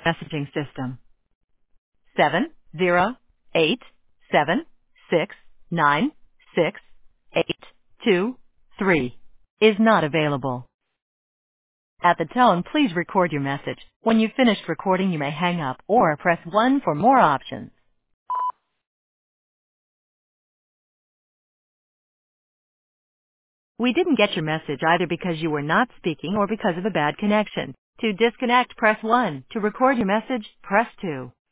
messaging system. 70876968223 is not available. At the tone, please record your message. When you've finished recording, you may hang up or press 1 for more options. We didn't get your message either because you were not speaking or because of a bad connection. To disconnect, press 1. To record your message, press 2.